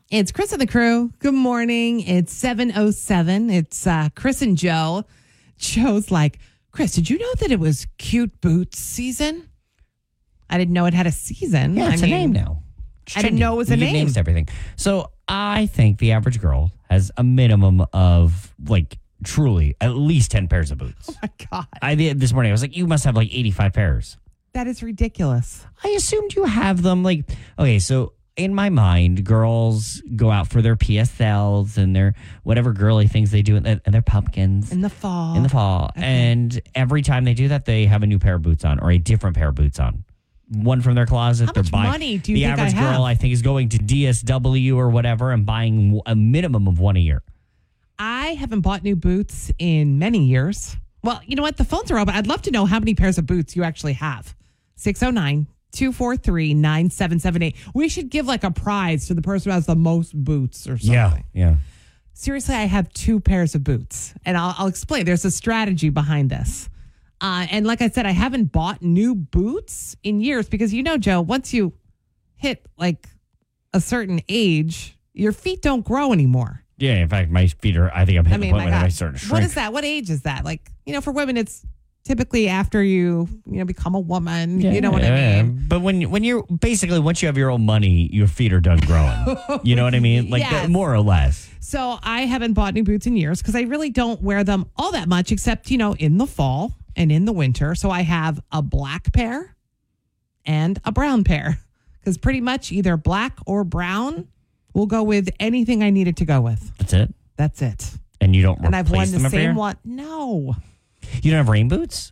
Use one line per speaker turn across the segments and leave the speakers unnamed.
It's Chris and the crew. Good morning. It's 7:07. It's Chris and Joe. Joe's like, Chris, did you know that it was cute boots season? I didn't know it had a season.
Yeah, it's a name now.
I didn't know it was a name.
Names everything. So I think the average girl has a minimum of truly at least 10 pairs of boots.
Oh my God.
This morning I was like, you must have 85 pairs.
That is ridiculous.
I assumed you have them. Okay, so in my mind, girls go out for their PSLs and their whatever girly things they do and their pumpkins.
In the fall. Okay.
And every time they do that, they have a new pair of boots on or a different pair of boots on. One from their closet.
How much money do you think I have?
The average girl, I think, is going to DSW or whatever and buying a minimum of one a year.
I haven't bought new boots in many years. Well, you know what? The phones are open. I'd love to know how many pairs of boots you actually have. 609-243-9778. We should give a prize to the person who has the most boots or something.
Yeah.
Seriously, I have 2 pairs of boots, and I'll explain. There's a strategy behind this. And like I said, I haven't bought new boots in years because, Joe, once you hit a certain age, your feet don't grow anymore.
Yeah, in fact, my feet are, I think I'm hitting the point where I start to shrink.
What is that? What age is that? For women, it's typically after you become a woman.
Yeah,
you know what I mean?
But when you're basically, once you have your own money, your feet are done growing. You know what I mean?
Yes.
More or less.
So I haven't bought new boots in years because I really don't wear them all that much except, in the fall and in the winter. So I have a black pair and a brown pair because pretty much either black or brown will go with anything I need it to go with.
That's it.
It.
And you don't replace
and I've worn
them
the
every year?
same one. No.
You don't have rain boots?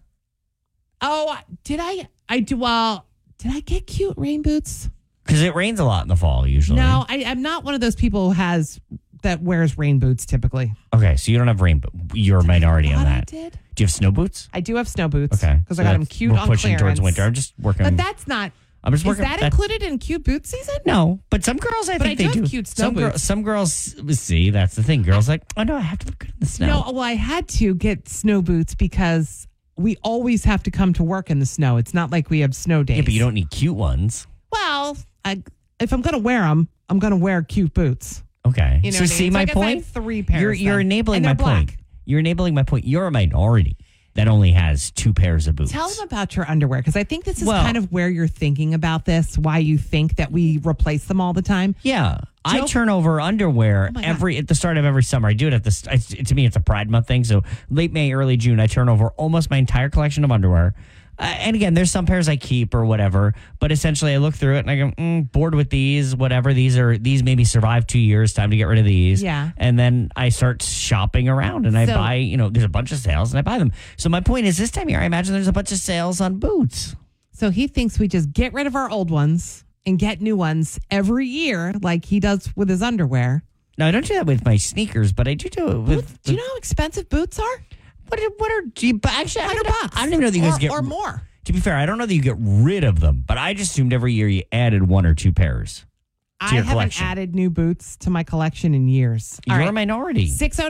Oh, did I? I do. Well, did I get cute rain boots?
Because it rains a lot in the fall usually.
No, I'm not one of those people that wears rain boots typically.
Okay, so you don't have rain boots. You're a minority on that.
I did.
Do you have snow boots?
I do have snow boots.
Okay.
Because I got them cute
we're
on
pushing
clearance.
towards winter. I'm just working.
But that's not. Is that included in cute boot season?
No, but some girls I think they do.
Have cute snow boots.
Some girls see that's the thing. Girls oh no, I have to look good in the snow.
No, well I had to get snow boots because we always have to come to work in the snow. It's not like we have snow days.
Yeah, but you don't need cute ones.
Well, if I'm going to wear them, I'm going to wear cute boots.
Okay.
You know
so see my point.
I have 3 pairs.
You're enabling my
black.
point. You're enabling my point. You're a minority that only has 2 pairs of boots.
Tell them about your underwear because I think this is kind of where you're thinking about this. Why you think that we replace them all the time?
Yeah. I turn over underwear at the start of every summer. I do it at to me, it's a Pride Month thing. So late May, early June, I turn over almost my entire collection of underwear. And again, there's some pairs I keep or whatever, but essentially I look through it and I go, bored with these, whatever. These maybe survive 2 years, time to get rid of these.
Yeah.
And then I start shopping around and I buy, there's a bunch of sales and I buy them. So my point is this time of year, I imagine there's a bunch of sales on boots.
So he thinks we just get rid of our old ones and get new ones every year like he does with his underwear.
No, I don't do that with my sneakers, but I do it with...
Do you know how expensive boots are?
What are actually
$100.
I don't even know that you guys get
or more.
To be fair, I don't know that you get rid of them, but I just assumed every year you added 1 or 2 pairs.
I haven't added new boots to my collection in years.
You're a minority.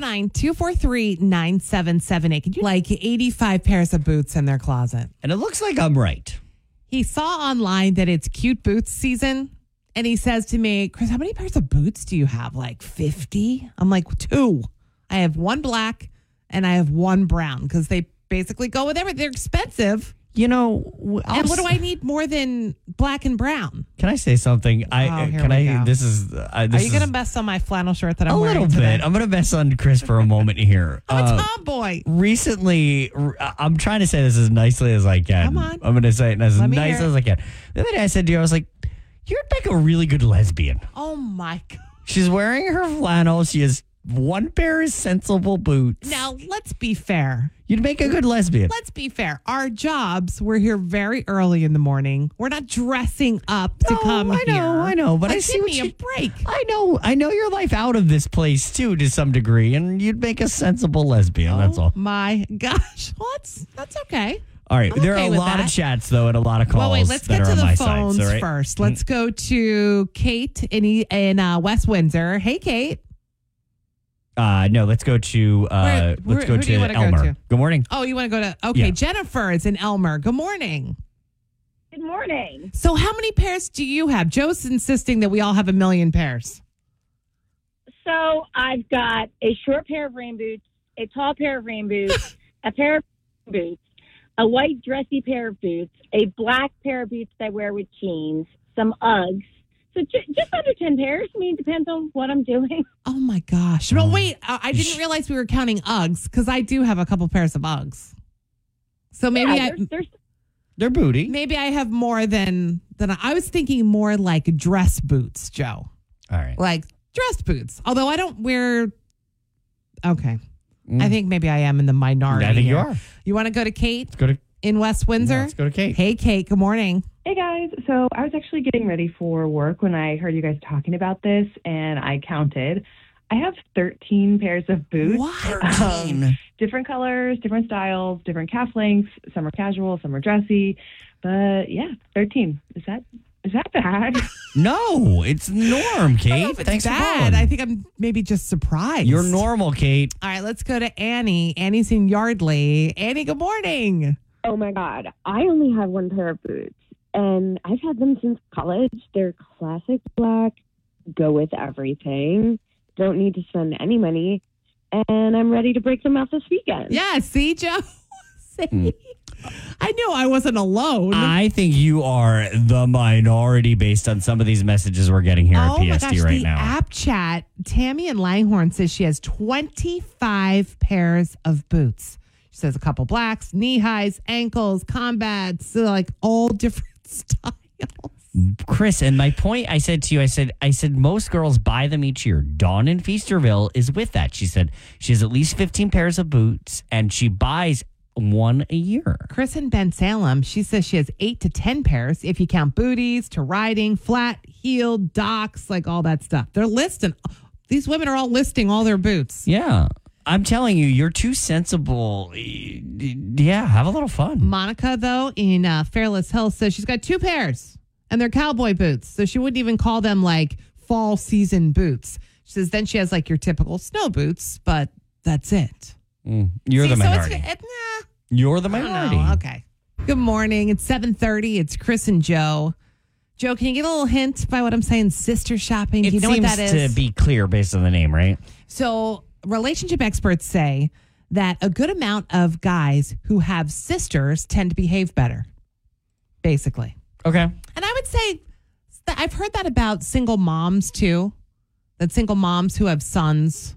609-243-9778. Could you 85 pairs of boots in their closet?
And it looks like I'm right.
He saw online that it's cute boots season. And he says to me, Chris, how many pairs of boots do you have? 50? I'm like, 2. I have 1 black and I have 1 brown because they basically go with everything. They're expensive.
And
what do I need more than black and brown?
Can I say something?
Go. Are you going to mess on my flannel shirt that I'm wearing
today? A little bit. I'm going to mess on Chris for a moment here.
I'm a tomboy.
Recently, I'm trying to say this as nicely as I can.
Come on.
I'm going to say it as nice as I can. The other day I said to you, I was like, you're like a really good lesbian.
Oh, my God.
She's wearing her flannel. She has 1 pair of sensible boots.
Now, let's be fair.
You'd make a good lesbian.
Let's be fair. Our jobs, we're here very early in the morning. We're not dressing up to come here.
I know, but I see
give me a break.
I know your life out of this place too, to some degree, and you'd make a sensible lesbian. That's all.
My gosh, well, that's okay.
All right, there
okay
are a lot of chats though, and a lot of calls.
Well, wait, let's get to the phones
side,
first. Let's go to Kate in West Windsor. Hey, Kate.
No, let's go to Elmer.
Go to?
Good morning.
Oh, you want to go to? Okay, yeah. Jennifer is in Elmer. Good morning.
Good morning.
So, how many pairs do you have? Joe's insisting that we all have 1 million pairs.
So I've got a short pair of rain boots, a tall pair of rain boots, a pair of boots, a white dressy pair of boots, a black pair of boots that I wear with jeans, some Uggs. So just under 10 pairs. I mean, it depends on what I'm doing.
Oh, my gosh. Well, wait, I didn't realize we were counting Uggs because I do have a couple pairs of Uggs. So maybe
they're booty.
Maybe I have more than I was thinking more like dress boots, Joe.
All right.
Like dress boots. Although I don't wear. Okay. I think maybe I am in the minority.
I think
here.
you are.
You want to go to Kate?
Let's go to
in West Windsor?
Yeah, let's go to Kate.
Hey, Kate. Good morning.
Hey, guys. So I was actually getting ready for work when I heard you guys talking about this, and I counted. I have 13 pairs of boots.
What?
Different colors, different styles, different calf lengths. Some are casual, some are dressy. But yeah, 13. Is that bad?
No, it's norm, Kate.
I don't know if it's
Thanks
bad.
for calling.
I think I'm maybe just surprised.
You're normal, Kate.
All right, let's go to Annie. Annie's in Yardley. Annie, good morning.
Oh my God. I only have one pair of boots and I've had them since college. They're classic black, go with everything, don't need to spend any money, and I'm ready to break them out this weekend.
Yeah, see, Joe? See? I knew I wasn't alone.
I think you are the minority based on some of these messages we're getting here at
Oh my
PSD
gosh,
right
the
now.
app chat, Tammy in Langhorne says she has 25 pairs of boots. She says a couple blacks, knee highs, ankles, combats, so like all different styles.
Chris, and my point I said to you, I said most girls buy them each year. Dawn in Feasterville is with that. She said she has at least 15 pairs of boots and she buys one a year.
Chris in Ben Salem, she says she has 8 to 10 pairs if you count booties to riding, flat, heeled, docks, like all that stuff. They're listing. These women are all listing all their boots.
Yeah. I'm telling you, you're too sensible. Yeah, have a little fun.
Monica, though, in Fairless Hills says she's got 2 pairs and they're cowboy boots. So she wouldn't even call them like fall season boots. She says then she has like your typical snow boots, but that's it.
You're the minority.
Nah.
You're the
I don't
minority.
know. Okay. Good morning. It's 7:30. It's Chris and Joe. Joe, can you get a little hint by what I'm saying? Sister shopping. Do you know what that is?
It seems to be clear based on the name, right?
So relationship experts say that a good amount of guys who have sisters tend to behave better, basically.
Okay.
And I would say that I've heard that about single moms too, that single moms who have sons,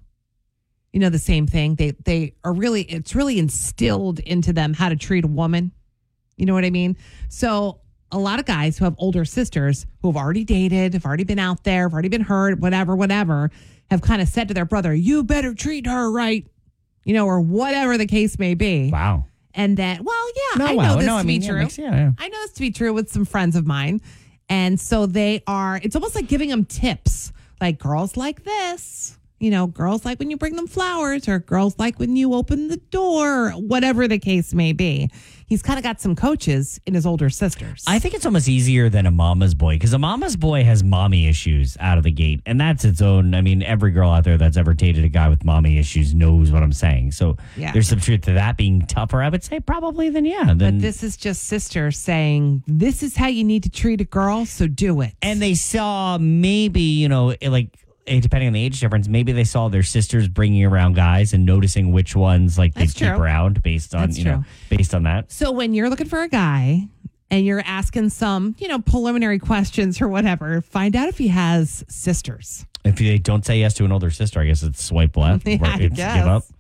you know, the same thing. They are really, it's really instilled into them how to treat a woman. You know what I mean? So a lot of guys who have older sisters who have already dated, have already been out there, have already been hurt, whatever, have kind of said to their brother, you better treat her right, you know, or whatever the case may be.
Wow.
And that, I know this to be true.
Yeah.
I know this to be true with some friends of mine. And so it's almost like giving them tips, like girls like this. You know, girls like when you bring them flowers, or girls like when you open the door, whatever the case may be. He's kind of got some coaches in his older sisters.
I think it's almost easier than a mama's boy, because a mama's boy has mommy issues out of the gate. And that's its own. I mean, every girl out there that's ever dated a guy with mommy issues knows what I'm saying. So there's some truth to that being tougher, I would say, probably,
But this is just sister saying, this is how you need to treat a girl, so do it.
And they saw maybe, you know, like, depending on the age difference, maybe they saw their sisters bringing around guys and noticing which ones like they keep around based on, based on that.
So when you're looking for a guy and you're asking some, you know, preliminary questions or whatever, find out if he has sisters.
If they don't say yes to an older sister, I guess it's swipe left.
Yeah, I guess.
Give up.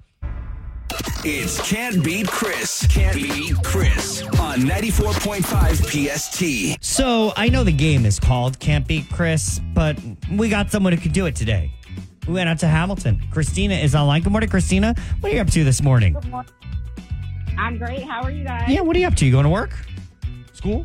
It's Can't Beat Chris. Can't Beat Chris on 94.5 PST.
So I know the game is called Can't Beat Chris, but we got someone who could do it today. We went out to Hamilton. Christina is online. Good morning, Christina. What are you up to this morning?
Good morning. I'm great. How are you guys?
Yeah, what are you up to? You going to work? School?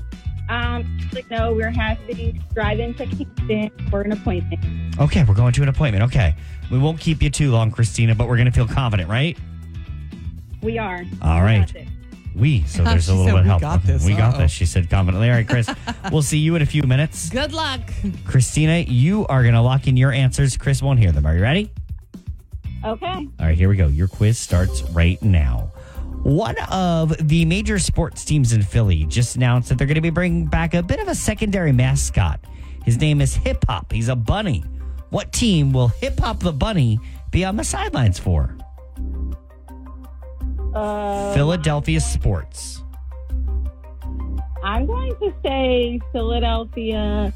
No, we're having to drive into Kingston for an appointment.
Okay, we're going to an appointment. Okay. We won't keep you too long, Christina, but we're going to feel confident, right?
We are.
All right. So there's a little bit of help. We got this, she said confidently. All right, Chris, we'll see you in a few minutes.
Good luck.
Christina, you are going to lock in your answers. Chris won't hear them. Are you ready?
Okay.
All right, here we go. Your quiz starts right now. One of the major sports teams in Philly just announced that they're going to be bringing back a bit of a secondary mascot. His name is Hip Hop. He's a bunny. What team will Hip Hop the Bunny be on the sidelines for? Philadelphia sports.
I'm going to say Philadelphia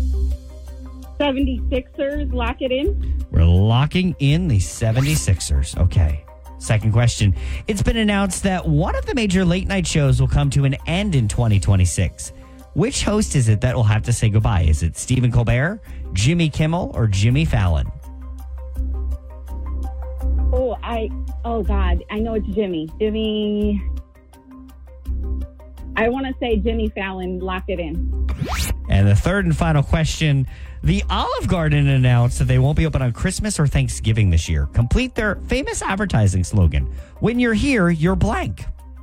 76ers. Lock it in.
We're locking in the 76ers. Okay. Second question. It's been announced that one of the major late night shows will come to an end in 2026. Which host is it that will have to say goodbye? Is it Stephen Colbert, Jimmy Kimmel, or Jimmy Fallon?
Oh God, I know it's Jimmy. I want to say Jimmy Fallon. Lock it in.
And the third and final question. The Olive Garden announced that they won't be open on Christmas or Thanksgiving this year. Complete their famous advertising slogan. When you're here, you're blank.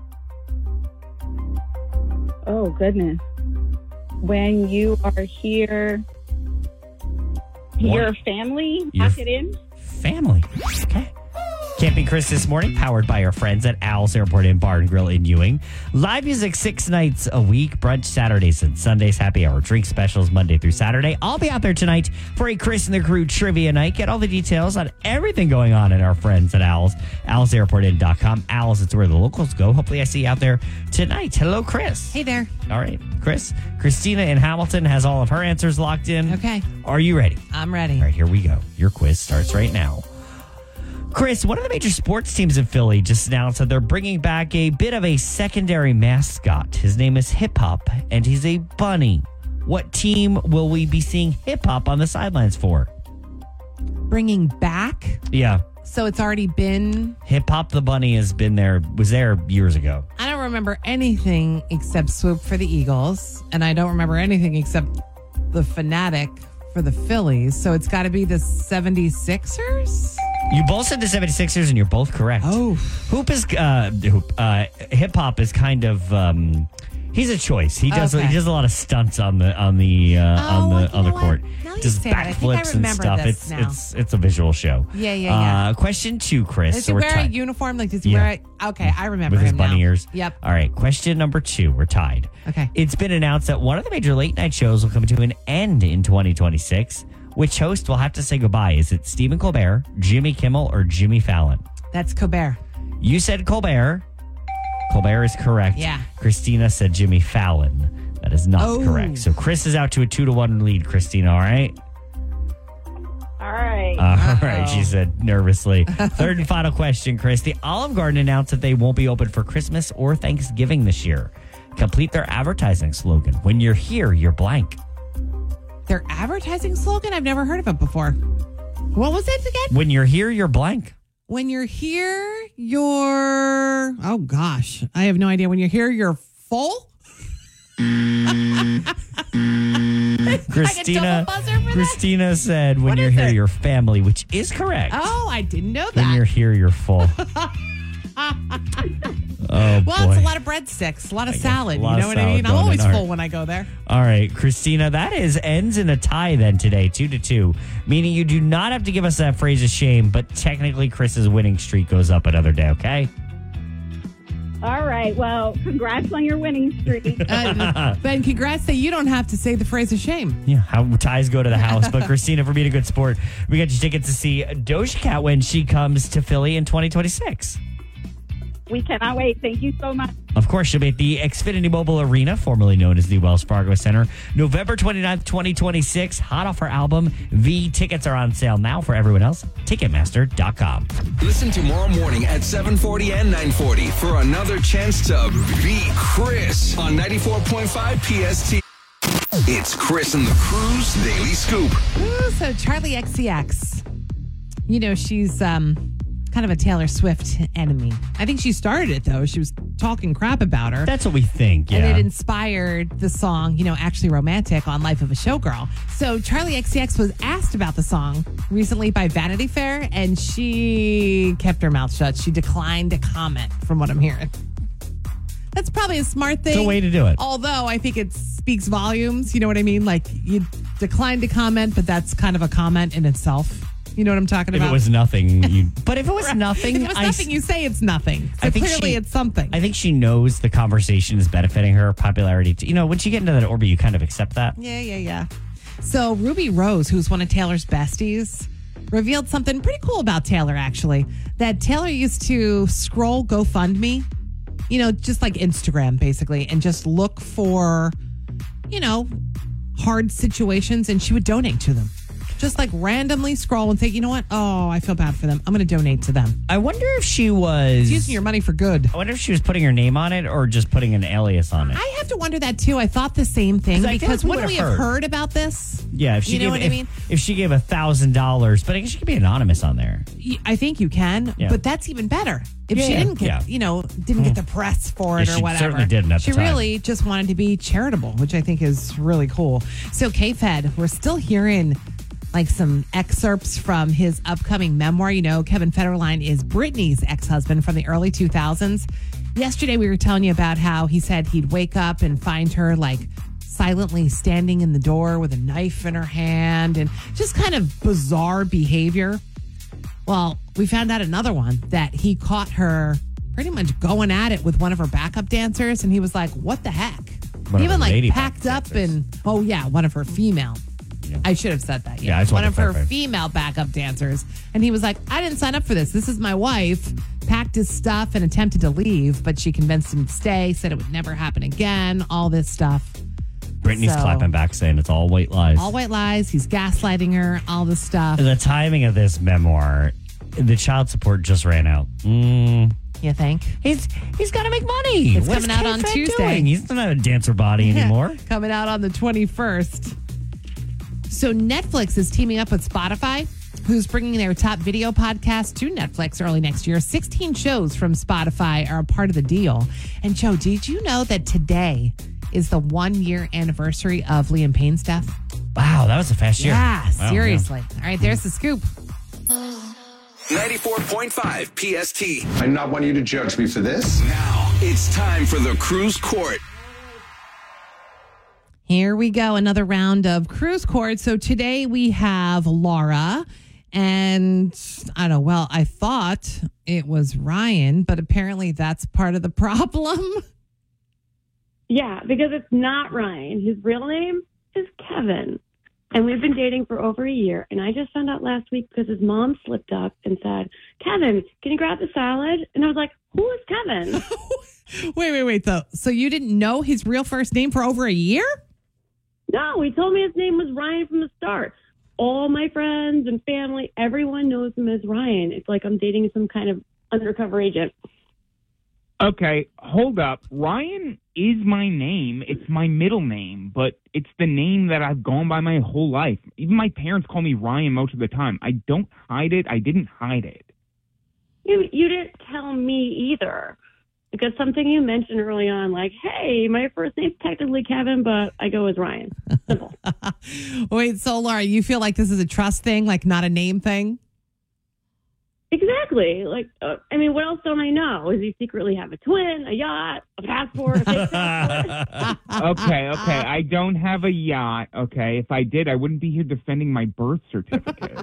Oh, goodness. When you are here, your family. Lock it in.
Family. Okay. Can't Beat Chris this morning, powered by our friends at Owl's Airport and Bar and Grill in Ewing. Live music 6 nights a week, brunch Saturdays and Sundays, happy hour drink specials Monday through Saturday. I'll be out there tonight for a Chris and the Crew trivia night. Get all the details on everything going on at our friends at Owl's, owlsairportinn.com. Owl's, it's where the locals go. Hopefully I see you out there tonight. Hello, Chris.
Hey there.
All right, Chris. Christina in Hamilton has all of her answers locked in.
Okay.
Are you ready?
I'm ready.
All right, here we go. Your quiz starts right now. Chris, one of the major sports teams in Philly just announced that they're bringing back a bit of a secondary mascot. His name is Hip Hop, and he's a bunny. What team will we be seeing Hip Hop on the sidelines for?
Bringing back?
Yeah.
So it's already been...
Hip Hop the bunny was there years ago.
I don't remember anything except Swoop for the Eagles, and I don't remember anything except the Fanatic for the Phillies. So it's got to be the 76ers?
You both said the 76ers, and you're both correct.
Oh.
Hip hop is kind of he's a choice. He does
Okay.
he does a lot of stunts on the court.
Now you
Does
say it. I think I
backflips and
remember
stuff.
this now.
It's a visual show.
Yeah.
Question 2, Chris.
Does
So
he
we're
wear a
tied
uniform? Like, does he
Yeah.
wear a... Okay, I remember
with his
him
bunny
now.
ears.
Yep.
All right. Question number 2. We're tied.
Okay.
It's been announced that one of the major late night shows will come to an end in 2026. Which host will have to say goodbye? Is it Stephen Colbert, Jimmy Kimmel, or Jimmy Fallon?
That's Colbert.
You said Colbert. Colbert is correct.
Yeah.
Christina said Jimmy Fallon. That is not correct. So Chris is out to a 2-1 lead, Christina, all right?
All right.
All right, she said nervously. Third and final question, Chris. The Olive Garden announced that they won't be open for Christmas or Thanksgiving this year. Complete their advertising slogan. When you're here, you're blank.
Their advertising slogan? I've never heard of it before. What was it again?
When you're here, you're blank.
When you're here, you're... Oh, gosh. I have no idea. When you're here, you're full?
Christina said, when you're here, you're family, which is correct.
Oh, I didn't know that.
When you're here, you're full. Oh,
well,
boy.
it's a lot of breadsticks, a lot of salad.
lot
You know
of
what I mean?
salad
I'm
going
always
in. All
full
right.
when I go there.
All right, Christina, that ends in a tie then today, 2-2, meaning you do not have to give us that phrase of shame, but technically Chris's winning streak goes up another day, okay?
All right. Well, congrats on your winning streak.
Ben, congrats that you don't have to say the phrase of shame.
Yeah, how ties go to the house. But Christina, for being a good sport, we got you tickets to see Doja Cat when she comes to Philly in 2026.
We cannot wait. Thank you so much.
Of course, she'll be at the Xfinity Mobile Arena, formerly known as the Wells Fargo Center, November 29th, 2026. Hot off her album, V. Tickets are on sale now for everyone else. Ticketmaster.com.
Listen tomorrow morning at 7:40 and 9:40 for another chance to beat Chris on 94.5 PST. It's Chris and the Crew's Daily Scoop.
Ooh, so Charlie XCX, you know, she's kind of a Taylor Swift enemy. I think she started it, though. She was talking crap about her.
That's what we think, yeah.
And it inspired the song, you know, Actually Romantic on Life of a Showgirl. So Charlie XCX was asked about the song recently by Vanity Fair, and she kept her mouth shut. She declined to comment, from what I'm hearing. That's probably a smart thing.
It's a way to do it.
Although I think it speaks volumes. You know what I mean? Like, you decline to comment, but that's kind of a comment in itself. You know what I'm talking about?
If it was nothing, you. But if it was nothing,
if it was nothing, you say it's nothing. So
I think
clearly it's something.
I think she knows the conversation is benefiting her popularity. You know, once you get into that orbit, you kind of accept that.
Yeah. So Ruby Rose, who's one of Taylor's besties, revealed something pretty cool about Taylor, actually. That Taylor used to scroll GoFundMe, just like Instagram, basically, and just look for, hard situations, and she would donate to them. Just like randomly scroll and think, you know what? Oh, I feel bad for them. I'm going to donate to them.
I wonder if she was
using your money for good.
I wonder if she was putting her name on it or just putting an alias on it.
I have to wonder that too. I thought the same thing because wouldn't we have heard about this?
Yeah, if she gave, what I mean? If she gave $1,000, but I guess she could be anonymous on there.
I think you can, but that's even better. If she didn't get, didn't get the press for it or whatever.
She certainly didn't at the time.
She really just wanted to be charitable, which I think is really cool. So K-Fed, we're still hearing like some excerpts from his upcoming memoir. Kevin Federline is Britney's ex-husband from the early 2000s. Yesterday, we were telling you about how he said he'd wake up and find her like silently standing in the door with a knife in her hand and just kind of bizarre behavior. Well, we found out another one that he caught her pretty much going at it with one of her backup dancers. And he was like, what the heck? He even like packed up and, one of her female. Yeah. I should have said that. Yeah, one of her female backup dancers. And he was like, I didn't sign up for this. This is my wife. Packed his stuff and attempted to leave, but she convinced him to stay, said it would never happen again, all this stuff.
Brittany's clapping back saying it's all white lies.
All white lies. He's gaslighting her, all this stuff.
The timing of this memoir, the child support just ran out.
You think?
He's got to make money.
It's coming out on Tuesday.
Doing? He's not a dancer body anymore.
Coming out on the 21st. So Netflix is teaming up with Spotify, who's bringing their top video podcast to Netflix early next year. 16 shows from Spotify are a part of the deal. And Joe, did you know that today is the 1-year anniversary of Liam Payne's death?
Wow, that was a fast year.
Yeah, seriously. Yeah. All right, there's the scoop.
94.5 PST.
I do not want you to judge me for this.
Now it's time for the Cruise Court.
Here we go, another round of Cruise Court. So today we have Laura, and I thought it was Ryan, but apparently that's part of the problem.
Yeah, because it's not Ryan. His real name is Kevin. And we've been dating for over a year. And I just found out last week because his mom slipped up and said, Kevin, can you grab the salad? And I was like, who is Kevin?
Wait, though. So you didn't know his real first name for over a year?
No, he told me his name was Ryan from the start. All my friends and family, everyone knows him as Ryan. It's like I'm dating some kind of undercover agent.
Okay, hold up. Ryan is my name. It's my middle name, but it's the name that I've gone by my whole life. Even my parents call me Ryan most of the time. I don't hide it. I didn't hide it.
You didn't tell me either. Because something you mentioned early on, like, hey, my first name's technically Kevin, but I go as Ryan. Simple.
Wait, so Laura, you feel like this is a trust thing, like not a name thing?
Exactly. Like, what else don't I know? Does he secretly have a twin, a yacht, a passport, a fake passport?
Okay. I don't have a yacht, okay? If I did, I wouldn't be here defending my birth certificate.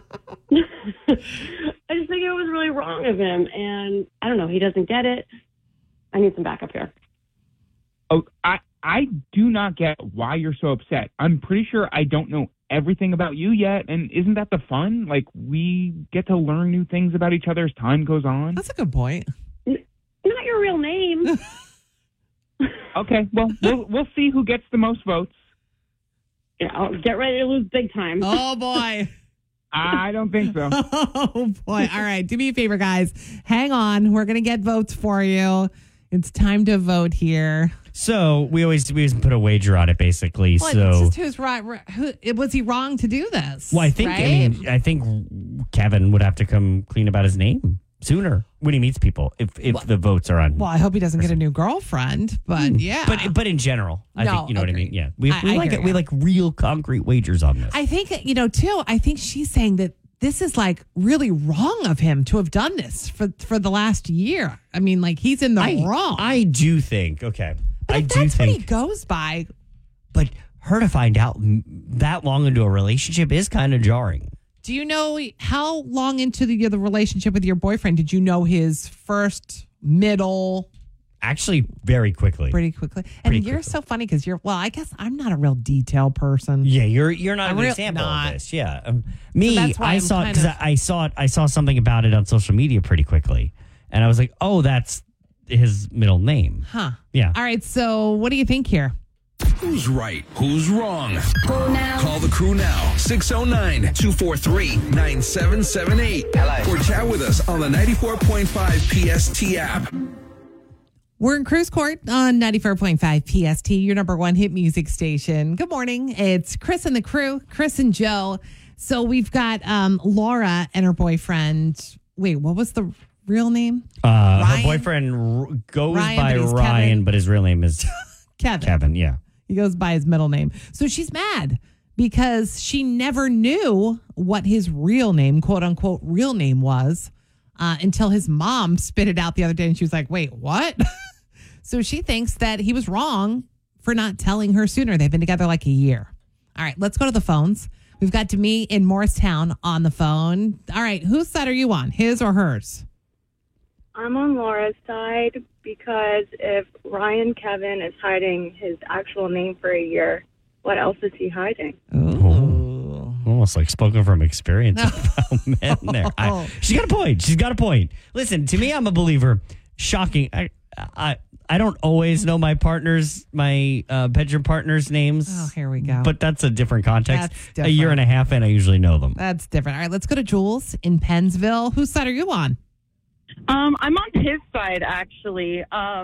I just think it was really wrong of him, and I don't know, he doesn't get it. I need some backup here.
Oh, I do not get why you're so upset. I'm pretty sure I don't know everything about you yet, and isn't that the fun? Like, we get to learn new things about each other as time goes on.
That's a good point.
Not your real name.
Okay, well, we'll see who gets the most votes.
Yeah, I'll get ready to lose big time.
Oh, boy.
I don't think so.
Oh, boy. All right, do me a favor, guys. Hang on. We're going to get votes for you. It's time to vote here.
So we always put a wager on it, basically.
Well,
so
it's just who's right. Was he wrong to do this?
Well, I think
right?
I think Kevin would have to come clean about his name sooner when he meets people. If the votes are on.
Well, I hope he doesn't get a new girlfriend. But yeah.
But in general, I think you know what I mean. Yeah, we like real concrete wagers on this.
I think too. I think she's saying that this is like really wrong of him to have done this for the last year. I mean, like he's in the wrong.
I do think. Okay.
But that's what he goes by.
But her to find out that long into a relationship is kind of jarring.
Do you know how long into the relationship with your boyfriend did you know his first, middle,
Actually, very quickly.
Pretty quickly. And
Pretty
you're
quickly.
so funny because I guess I'm not a real detail person.
Yeah, you're not
I'm
a good
real-
example
not.
of this. Yeah, me,
that's why
I
I'm
saw it
kind
because
of-
I saw something about it on social media pretty quickly, and I was like, oh, that's his middle name.
Huh.
Yeah.
All right. So what do you think here?
Who's right? Who's wrong? Call the crew now. 609-243-9778. Or chat with us on the 94.5 PST app.
We're in Cruise Court on 94.5 PST, your number one hit music station. Good morning. It's Chris and the crew, Chris and Joe. So we've got Laura and her boyfriend. Wait, what was the real name?
Her
Ryan?
boyfriend goes
Ryan,
by
but he's
Ryan,
Kevin.
but his real name is
Kevin.
Kevin. Yeah.
He goes by his middle name. So she's mad because she never knew what his real name, quote unquote, real name was until his mom spit it out the other day. And she was like, wait, what? So she thinks that he was wrong for not telling her sooner. They've been together like a year. All right, let's go to the phones. We've got Demi in Morristown on the phone. All right, whose side are you on, his or hers?
I'm on Laura's side because if Ryan Kevin is hiding his actual name for a year, what else is he hiding?
Ooh.
Almost like spoken from experience about men there. She's got a point. She's got a point. Listen, to me, I'm a believer. Shocking. I don't always know my bedroom partner's names.
Oh, here we go.
But that's a different context.
That's different.
A year and a half in, I usually know them.
That's different. All right, let's go to Jules in Pennsville. Whose side are you on?
I'm on his side, actually.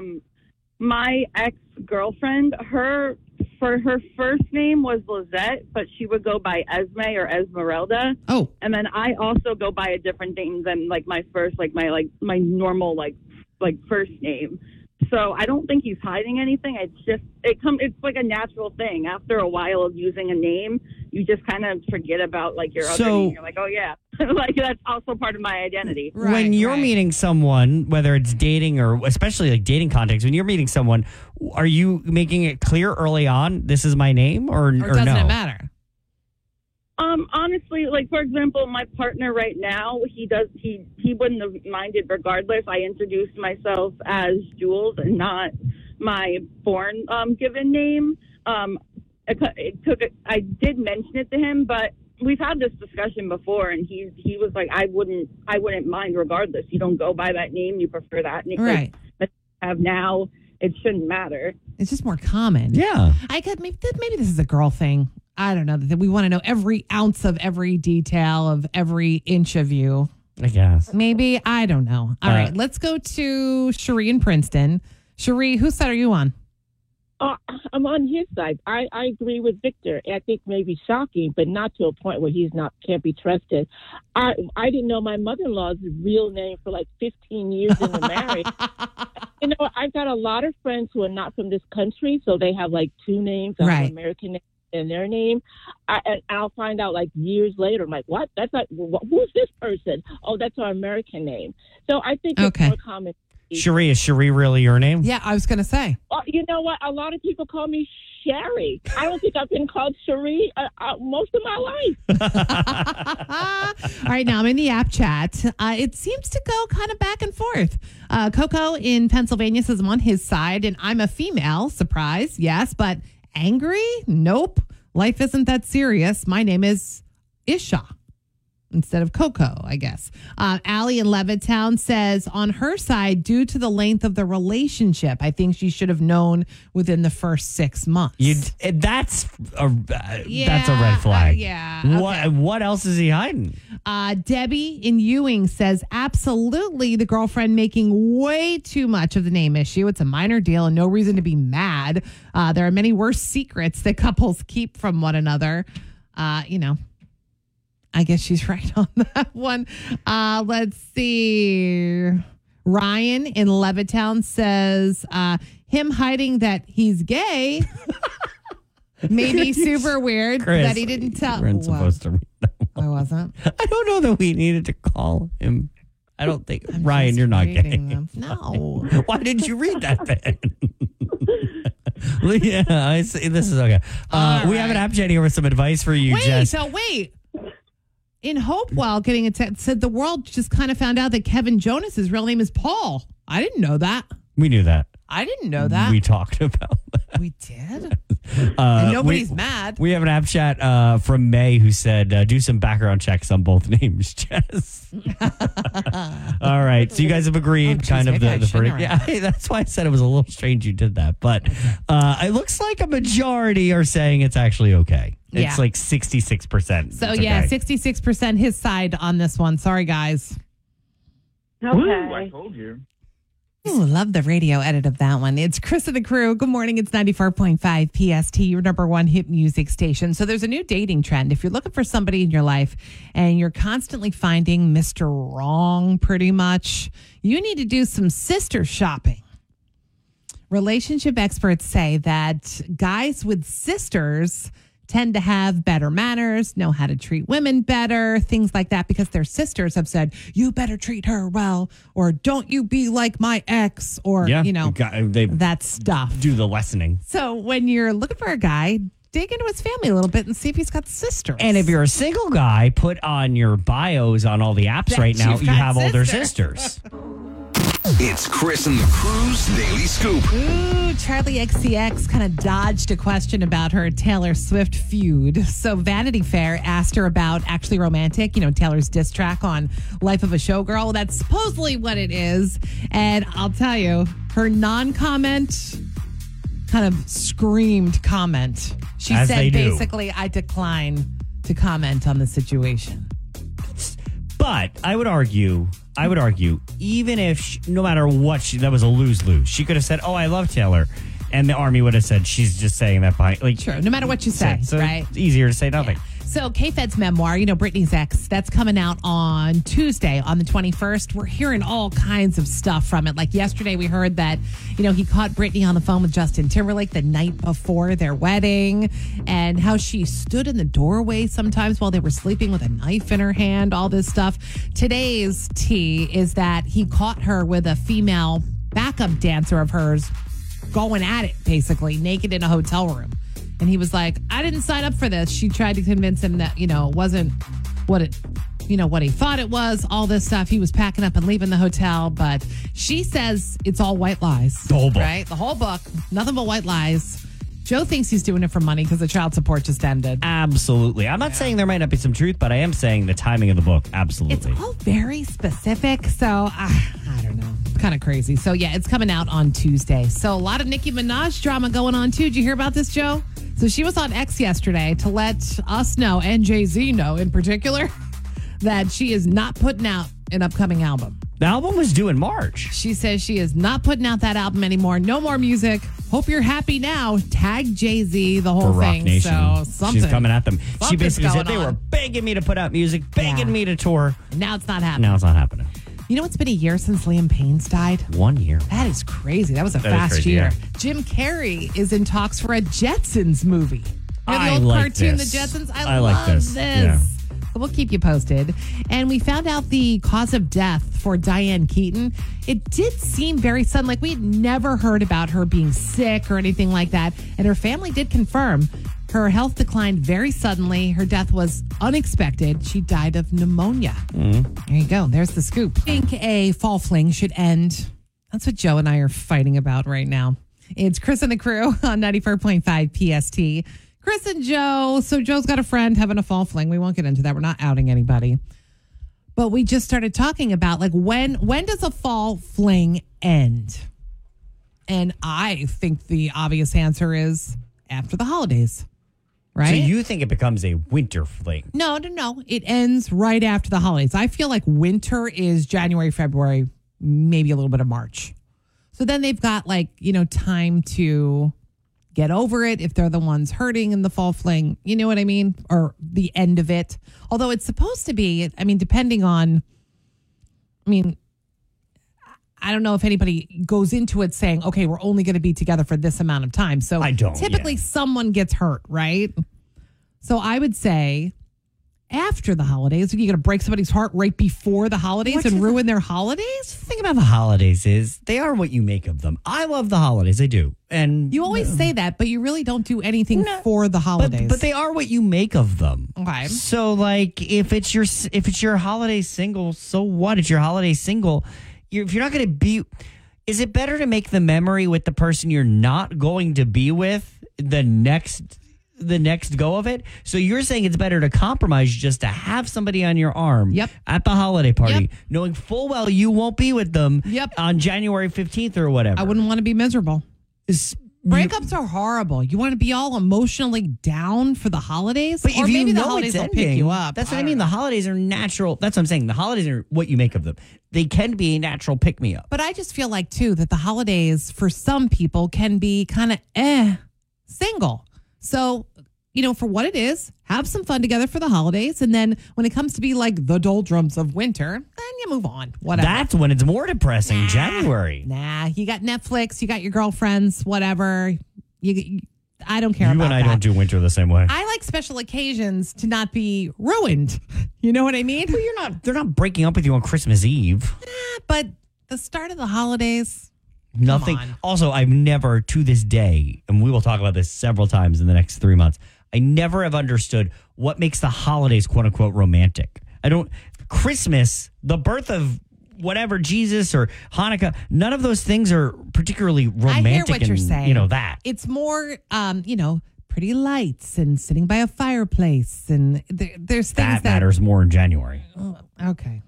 My ex-girlfriend, her first name was Lizette, but she would go by Esme or Esmeralda.
Oh.
And then I also go by a different name than my first, my normal first name. So I don't think he's hiding anything. It's like a natural thing. After a while of using a name, you just kind of forget about your other name. You're like, oh yeah, that's also part of my identity.
When you're meeting someone, whether it's dating or especially dating context, when you're meeting someone, are you making it clear early on, this is my name or
doesn't
no?
it matter?
Honestly, for example, my partner right now, he wouldn't have minded regardless. I introduced myself as Jules and not my born given name. I did mention it to him, but we've had this discussion before, and he was like, I wouldn't mind regardless. You don't go by that name, you prefer that name.
Right.
That you have now, it shouldn't matter.
It's just more common.
Yeah.
Maybe this is a girl thing. I don't know, that we want to know every ounce of every detail of every inch of you.
I guess.
Maybe. I don't know. All right, let's go to Cherie in Princeton. Cherie, whose side are you on?
I'm on his side. I agree with Victor. I think maybe shocking, but not to a point where can't be trusted. I didn't know my mother-in-law's real name for 15 years in the marriage. I've got a lot of friends who are not from this country, so they have two names. I have an American name and their name. And I'll find out years later. I'm like, what? That's who's this person? Oh, that's our American name. So I think it's more common.
Cherie, is Cherie really your name?
Yeah, I was going to say.
You know what? A lot of people call me Sherry. I don't think I've been called Cherie most of my life.
All right, now I'm in the app chat. It seems to go kind of back and forth. Coco in Pennsylvania says I'm on his side, and I'm a female. Surprise, yes, but angry? Nope. Life isn't that serious. My name is Isha instead of Coco, I guess. Allie in Levittown says on her side, due to the length of the relationship, I think she should have known within the first 6 months.
That's a red flag.
Yeah.
What else is he hiding?
Debbie in Ewing says absolutely the girlfriend making way too much of the name issue. It's a minor deal and no reason to be mad. There are many worse secrets that couples keep from one another. I guess she's right on that one. Let's see. Ryan in Levittown says him hiding that he's gay may be super weird.
Chris,
that he didn't tell.
You weren't supposed to read that one.
I wasn't.
I don't know that we needed to call him. I don't think. Ryan, you're not gay.
No.
Why did you read that then? Yeah, I see. This is okay. We have an app chat here with some advice for you, Jess.
Wait. In Hopewell, getting a text said the world just kind of found out that Kevin Jonas's real name is Paul. I didn't know that.
We knew that.
I didn't know that.
We talked about that.
We did? And nobody's mad.
We have an app chat from May who said, do some background checks on both names, Jess. All right. So you guys have agreed kind of the verdict. Yeah, that's why I said it was a little strange you did that. But it looks like a majority are saying it's actually okay. It's like 66%.
So, 66% his side on this one. Sorry, guys.
Okay.
Woo, I told you.
Ooh, love the radio edit of that one. It's Chris and the crew. Good morning. It's 94.5 PST, your number one hit music station. So there's a new dating trend. If you're looking for somebody in your life and you're constantly finding Mr. Wrong pretty much, you need to do some sister shopping. Relationship experts say that guys with sisters tend to have better manners, know how to treat women better, things like that, because their sisters have said, you better treat her well, or don't you be like my ex, or, that stuff.
Do the lessening.
So when you're looking for a guy, dig into his family a little bit and see if he's got sisters.
And if you're a single guy, put on your bios on all the apps right now, you have older sisters.
It's Chris and the Crew's Daily Scoop.
Ooh, Charlie XCX kind of dodged a question about her Taylor Swift feud. So Vanity Fair asked her about Actually Romantic, Taylor's diss track on Life of a Showgirl. Well, that's supposedly what it is. And I'll tell you, her non-comment kind of screamed comment. She said basically, I decline to comment on the situation.
But I would argue, even if, no matter what, that was a lose-lose. She could have said, I love Taylor. And the Army would have said, she's just saying that behind.
Sure, no matter what you say,
so
right?
It's easier to say nothing.
Yeah. So K-Fed's memoir, Britney's ex, that's coming out on Tuesday, on the 21st. We're hearing all kinds of stuff from it. Like yesterday, we heard that, he caught Britney on the phone with Justin Timberlake the night before their wedding, and how she stood in the doorway sometimes while they were sleeping with a knife in her hand, all this stuff. Today's tea is that he caught her with a female backup dancer of hers going at it, basically, naked in a hotel room. And he was like, I didn't sign up for this. She tried to convince him that, it wasn't what he thought it was, all this stuff. He was packing up and leaving the hotel. But she says it's all white lies.
The whole book.
Right? The whole book. Nothing but white lies. Joe thinks he's doing it for money because the child support just ended.
Absolutely. I'm not saying there might not be some truth, but I am saying the timing of the book. Absolutely.
It's all very specific. So, I don't know. Kind of crazy. So, it's coming out on Tuesday. So, a lot of Nicki Minaj drama going on, too. Did you hear about this, Joe? So, she was on X yesterday to let us know, and Jay-Z know in particular, that she is not putting out an upcoming album.
The album was due in March.
She says she is not putting out that album anymore. No more music. Hope you're happy now. Tag Jay-Z, the whole
For Rock
thing.
Nation.
So something.
She's coming at them. She basically said they
on.
were begging me to put out music, begging me to tour.
Now it's not happening.
Now it's not happening.
It's been a year since Liam Payne's died?
1 year.
That is crazy. That was a fast year. Yeah. Jim Carrey is in talks for a Jetsons movie. The old cartoon,
this.
The Jetsons?
I like this. Yeah.
So we'll keep you posted. And we found out the cause of death for Diane Keaton. It did seem very sudden. Like we had never heard about her being sick or anything like that. And her family did confirm her health declined very suddenly. Her death was unexpected. She died of pneumonia. There you go. There's the scoop. I think a fall fling should end. That's what Joe and I are fighting about right now. It's Chris and the crew on 94.5 PST. Chris and Joe. So Joe's got a friend having a fall fling. We won't get into that. We're not outing anybody. But we just started talking about when does a fall fling end? And I think the obvious answer is after the holidays. Right?
So you think it becomes a winter fling?
No. It ends right after the holidays. I feel like winter is January, February, maybe a little bit of March. So then they've got time to get over it if they're the ones hurting in the fall fling. You know what I mean? Or the end of it. Although it's supposed to be, depending on, I don't know if anybody goes into it saying, okay, we're only going to be together for this amount of time. So typically someone gets hurt, right? So I would say after the holidays, you're going to break somebody's heart right before the holidays and ruin their holidays?
The thing about the holidays is they are what you make of them. I love the holidays. I do. And
you always say that, but you really don't do anything for the holidays.
But they are what you make of them.
Okay.
So if it's your holiday single, so what? It's your holiday single. If you're not going to be, Is it better to make the memory with the person you're not going to be with the next go of it? So you're saying it's better to compromise just to have somebody on your arm at the holiday party, knowing full well you won't be with them on January 15th or whatever.
I wouldn't want to be miserable. Breakups are horrible. You want to be all emotionally down for the holidays?
But
or
if
maybe
you
the
know
holidays
it's
will pick
ending,
you up.
that's what I mean. The holidays are natural. That's what I'm saying. The holidays are what you make of them. They can be a natural pick-me-up.
But I just feel like, too, that the holidays for some people can be kind of single. So, for what it is, have some fun together for the holidays. And then when it comes to be like the doldrums of winter, then you move on. Whatever.
That's when it's more depressing, January.
Nah, you got Netflix, you got your girlfriends, whatever. I don't care about that.
You and I don't do winter the same way.
I like special occasions to not be ruined. You know what I mean?
Well, they're not breaking up with you on Christmas Eve.
But the start of the holidays...
Nothing. Also, I've never, to this day, and we will talk about this several times in the next 3 months, I never have understood what makes the holidays, quote unquote, romantic. Christmas, the birth of whatever, Jesus or Hanukkah, none of those things are particularly romantic.
I hear what you're saying.
That.
It's more, pretty lights and sitting by a fireplace. And there's things that
matters more in January.
Okay.